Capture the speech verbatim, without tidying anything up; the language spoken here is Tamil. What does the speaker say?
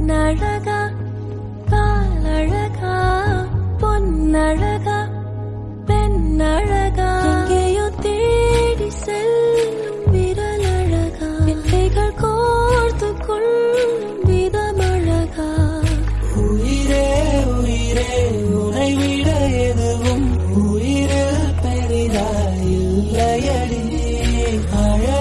கண்ணழகா பாலழகா பொன்னழகா பெண்ணழகா எங்கேயோ தேடி செல்லும் விரலழகா கைகள் கோர்த்து கொள்ளும் விதமழகா உயிரே உயிரே உனை விட எதுவும் உயிரில் பெரிதாய் இல்லையடி அழ